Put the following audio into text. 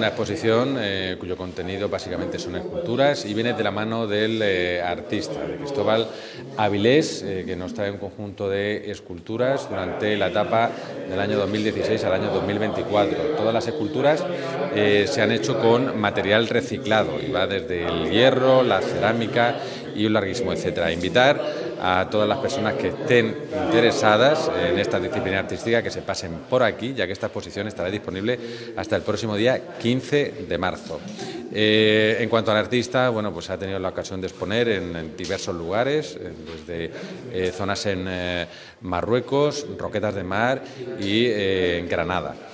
una exposición cuyo contenido básicamente son esculturas y viene de la mano del artista, de Cristóbal Avilés, que nos trae un conjunto de esculturas durante la etapa del año 2016 al año 2024. Todas las esculturas se han hecho con material reciclado y va desde el hierro, la cerámica y un larguísimo etcétera. Invitar a todas las personas que estén interesadas en esta disciplina artística que se pasen por aquí, ya que esta exposición estará disponible hasta el próximo día 15 de marzo. En cuanto al artista, bueno, pues ha tenido la ocasión de exponer en diversos lugares, desde zonas en Marruecos, Roquetas de Mar y en Granada.